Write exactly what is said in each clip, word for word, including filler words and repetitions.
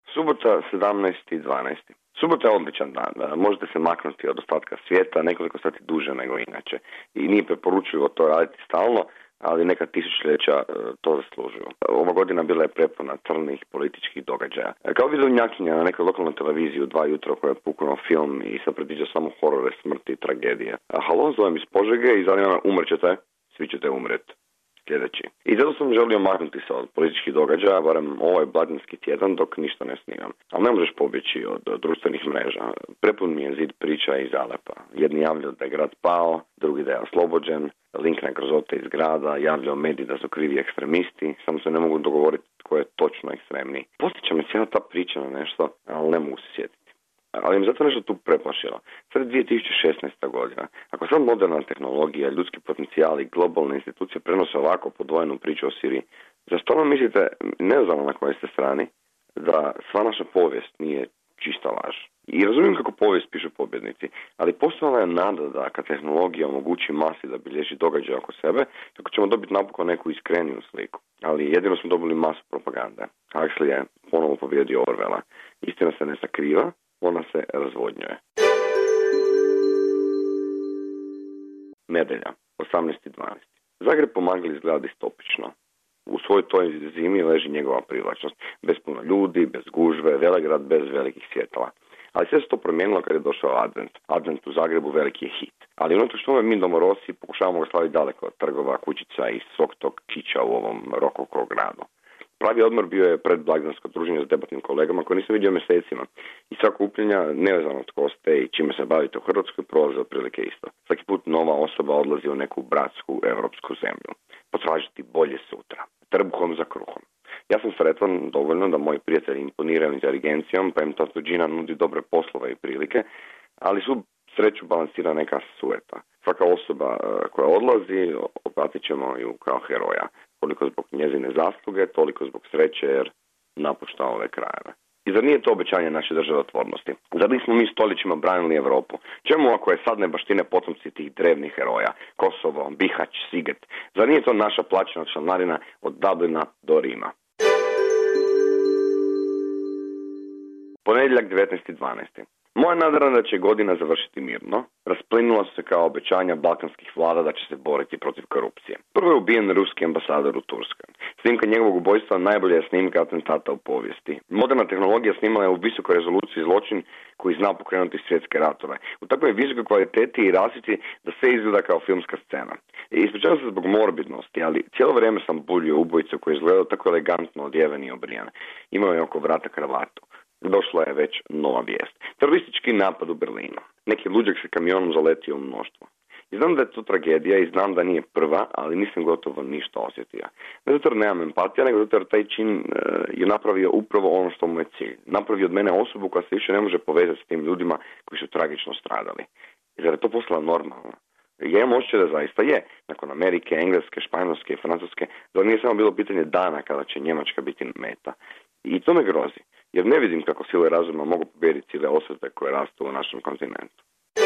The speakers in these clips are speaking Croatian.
Subota sedamnaesti dvanaesti Subota je odličan dan. Možete se maknuti od ostatka svijeta nekoliko sati duže nego inače. I nije preporučljivo to raditi stalno, ali neka tisućljeća to zaslužuju. Ova godina bila je prepuna crnih političkih događaja. Kao vidovnjakinja na nekoj lokalnoj televiziji u dva jutra koja je puknuo film i sad predviđa samo horore, smrti i tragedije. Halo, zovem iz Požege i zanima me, umrćete, svi ćete umreti. Sljedeći. I zato sam želio maknuti se od političkih događaja, barem ovaj blagdanski tjedan dok ništa ne snimam. Ali ne možeš pobjeći od društvenih mreža. Prepun mi je zid priča iz Alepa. Jedni javljaju da je grad pao, drugi da je oslobođen, link na grozote iz grada, javljaju mediji da su krivi ekstremisti, samo se ne mogu dogovoriti tko je točno ekstremniji. Postiče me cijela ta priča na nešto, ali ne mogu se sjetiti. Ali im zato nešto tu preplašilo. Sad je dvije tisuće šesnaesta godina. Ako sad moderna tehnologija, ljudski potencijali i globalne institucije prenose ovako podvojenu priču o Siriji, za stvarno mislite, ne znam na kojoj ste strani, da sva naša povijest nije čista laž? I razumijem kako povijest pišu pobjednici, ali postojala je nada da kad tehnologija omogući masi da bilježi događaje oko sebe, tako ćemo dobiti napokon neku iskreniju sliku. Ali jedino smo dobili masu propagande. Huxley je ponovo pobjedio Orwella. Istina se ne sakriva, ona se razvodnjuje. Nedjelja, osamnaesti dvanaesti Zagreb pomagli izgleda distopično. U svojoj toj zimi leži njegova privlačnost. Bez puno ljudi, bez gužve, Velegrad bez velikih svjetala. Ali sve se to promijenilo kad je došao Advent. Advent u Zagrebu veliki je hit. Ali unatoč tome mi domorosi pokušavamo ga slaviti daleko od trgova, kućica i svog tog kića u ovom rokoko gradu. Pravi odmor bio je predblagdansko druženje s debatnim kolegama koje nisam vidio mjesecima. I sva kupljenja, nevezano tko ste i čime se bavite u Hrvatskoj, prolaze otprilike isto. Svaki put nova osoba odlazi u neku bratsku europsku zemlju. Potražiti bolje sutra. Trbuhom za kruhom. Ja sam sretan dovoljno da moji prijatelji imponiraju inteligencijom, pa im ta tuđina nudi dobre poslove i prilike, ali su sreću balansira neka sueta. Svaka osoba koja odlazi, opratit ćemo ju kao heroja. Koliko zbog njezine zasluge, toliko zbog sreće jer napušta ove krajeve. I zar nije to obećanje naše državotvornosti? Zar nismo mi stoljećima branili Europu? Čemu ako je sad ne baštine potomci tih drevnih heroja? Kosovo, Bihać, Siget. Zar nije to naša plaćena članarina od Dublina do Rima? Ponedjeljak devetnaesti dvanaesti Moja nadara da će godina završiti mirno, rasplinula su se kao obećanja balkanskih vlada da će se boriti protiv korupcije. Prvo je ubijen ruski ambasador u Turskoj. Snimka njegovog ubojstva najbolja je snimka atentata u povijesti. Moderna tehnologija snimala je u visokoj rezoluciji zločin koji zna pokrenuti svjetske ratove. U takvoj visokoj kvaliteti i rasvjeti da sve izgleda kao filmska scena. I ispričavam se zbog morbidnosti, ali cijelo vrijeme sam buljio ubojicu koji je izgledao tako elegantno odjeven i obrijan. Imao je oko vrata kravatu. Došla je već nova vijest. Teroristički napad u Berlinu. Neki luđak se kamionom zaletio u mnoštvo. I znam da je to tragedija i znam da nije prva, ali nisam gotovo ništa osjetio. Ne zato jer nemam empatija, nego zato jer taj čin e, je napravio upravo ono što mu je cilj. Napravio od mene osobu koja se više ne može povezati s tim ljudima koji su tragično stradali. I zar je to postala normalno? Ja imam osjećaj da zaista je. Nakon Amerike, Engleske, Španjolske i Francuske, da nije samo bilo pitanje dana kada će Njemačka biti meta. I to me grozi, jer ne vidim kako sile razuma mogu pobijediti cijele osvete koje rastu u našem kontinentu.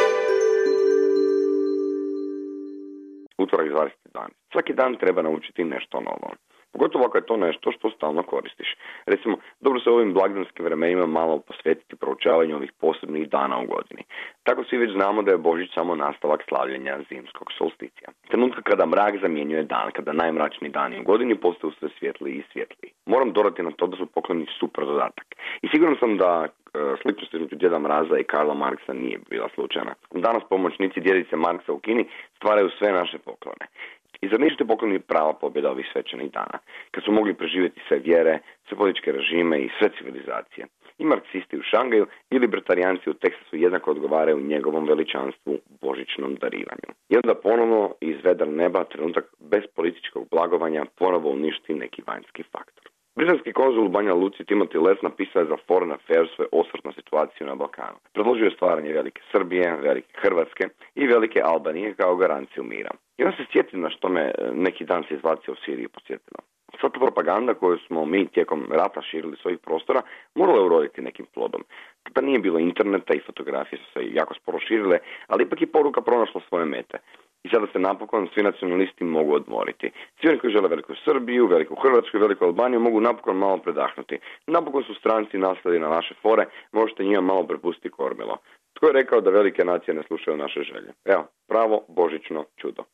Utorak dvadeset dvanaesti Svaki dan treba naučiti nešto novo. Pogotovo ako je to nešto što stalno koristiš. Recimo, dobro se ovim blagdanskim vremenima malo posvetiti proučavanju ovih posebnih dana u godini. Tako svi već znamo da je Božić samo nastavak slavljenja zimskog solsticija. Trenutka kada mrak zamjenjuje dan, kada najmračniji dani u godini postaju sve svjetliji i svjetliji. Moram dodati na to da su pokloni super dodatak. I siguran sam da e, sličnost između djeda Mraza i Karla Marksa nije bila slučajna. Danas pomoćnici djedice Marksa u Kini stvaraju sve naše poklone. I zar nisu te pokloni prava pobjeda ovih svečanih dana, kad su mogli preživjeti sve vjere, sve političke režime i sve civilizacije? I marksisti u Šangaju i libertarijanci u Teksasu jednako odgovaraju njegovom veličanstvu božićnom darivanju. I onda ponovno iz vedra neba trenutak bez političkog blagovanja ponovo uništi neki vanjski faktor. Britanski konzul u Banja Luci Timothy Les napisao je za Foreign Affairs svoj osvrt na situaciju na Balkanu. Predložio je stvaranje velike Srbije, velike Hrvatske i velike Albanije kao garanciju mira. I onda se sjetim na što me neki dan se izbacio u Siriji posjetila. Sva ta propaganda koju smo mi tijekom rata širili svojih prostora morala je uroditi nekim plodom. Tada nije bilo interneta i fotografije su se jako sporo širile, ali ipak i poruka pronašla svoje mete. I sada se napokon svi nacionalisti mogu odmoriti. Svi oni koji žele veliku Srbiju, veliku Hrvatsku i veliku Albaniju mogu napokon malo predahnuti. Napokon su stranci nasledi na naše fore, možete njima malo prepustiti kormilo. Tko je rekao da velike nacije ne slušaju naše želje? Evo, pravo božićno čudo.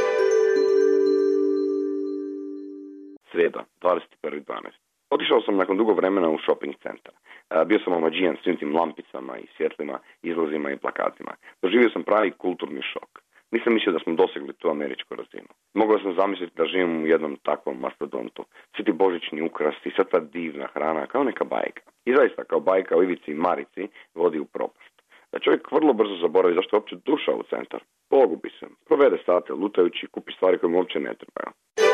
Srijeda, dvadeset prvi dvanaesti Otišao sam nakon dugo vremena u shopping centar. Bio sam omađijan svim tim lampicama i svjetlima, izlazima i plakatima. Doživio sam pravi kulturni šok. Nisam mislio da smo dosegli tu američku razinu. Mogao sam zamisliti da živim u jednom takvom mastodontu. Svi ti božićni ukrasi, sva ta divna hrana, kao neka bajka. I zaista, kao bajka o Ivici i Marici, vodi u propast. Da čovjek vrlo brzo zaboravi zašto je uopće došao u centar. Pogubi se, provede sate lutajući, kupi stvari koje mu uopće ne trebaju.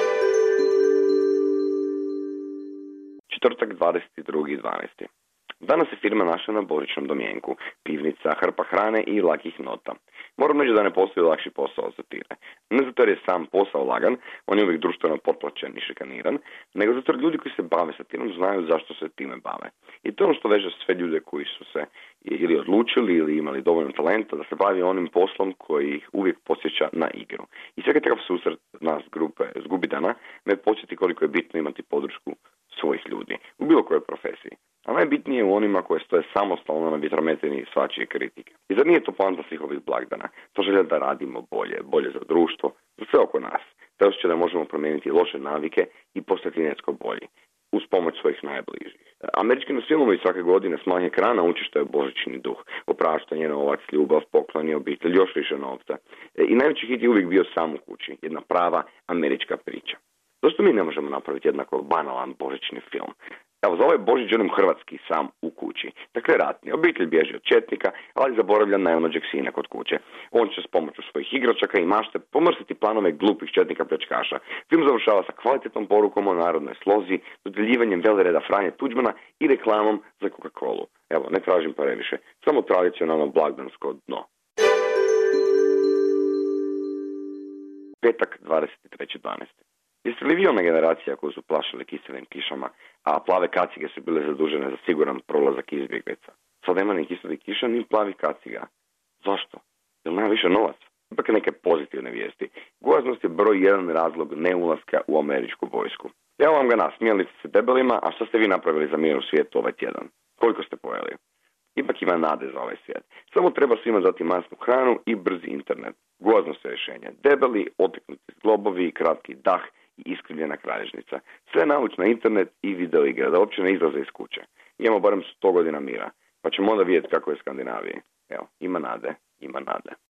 Četvrtak, dvadeset drugi dvanaesti Danas se firma našla na božićnom domjenku, pivnica, hrpa hrane i lakih nota. Moram reći da ne postoji lakši posao za tire. Ne zato jer je sam posao lagan, on je uvijek društveno potplaćen i šikaniran, nego zato jer ljudi koji se bave sa tirom znaju zašto se time bave. I to je ono što veže sve ljude koji su se ili odlučili ili imali dovoljno talenta da se bavi onim poslom koji ih uvijek podsjeća na igru. I svaki takav susret nas grupe Zgubidana me podsjeti koliko je bitno imati podršku svojih ljudi u bilo kojoj profesiji. A najbitnije je u onima koje stoje samostalno na vjetrometini svačije kritike. I zar nije to poanta svih ovih blagdana? To želja da radimo bolje, bolje za društvo, za sve oko nas. Te osjećaj da možemo promijeniti loše navike i postati netko bolji, uz pomoć svojih najbližih. Američki nas filmovi svake godine s malih ekrana uči što je božićni duh, opraštanje, novac, ljubav, poklon i obitelj, još više novca. I najveći hit je uvijek bio sam u kući, jedna prava američka priča. Zašto mi ne možemo napraviti jednako banalan božićni film? Evo, za ovaj Božić želim hrvatski sam u kući. Dakle, ratni. Obitelj bježi od četnika, ali zaboravlja najmlađeg sina kod kuće. On će s pomoću svojih igračaka i mašte pomrsiti planove glupih četnika pljačkaša. Film završava sa kvalitetnom porukom o narodnoj slozi, dodjeljivanjem velereda Franje Tuđmana i reklamom za Coca-Colu. Evo, ne tražim previše, samo tradicionalno blagdansko dno. Petak, dvadeset treći dvanaesti Jeste li vi ona generacija koju su plašili kiselim kišama, a plave kacige su bile zadužene za siguran prolazak izbjeglica? Sad nema ni kiselih kiša, ni plavih kaciga. Zašto? Jer nema više novaca. Ipak neke pozitivne vijesti. Gojaznost je broj jedan razlog neulaska u američku vojsku. Evo vam ga nas, smijali ste se debelima, a što ste vi napravili za mir u svijetu ovaj tjedan? Koliko ste pojeli? Ipak ima nade za ovaj svijet. Samo treba svima dati masnu hranu i brzi internet. Gojaznost je rješenje. Debeli, oteknuti zglobovi, kratki dah i iskrivljena kralježnica. Sve nauč na internet i video igre, da uopće ne izlaze iz kuće. Imamo barem sto godina mira, pa ćemo onda vidjeti kako je Skandinaviji. Evo, ima nade, ima nade.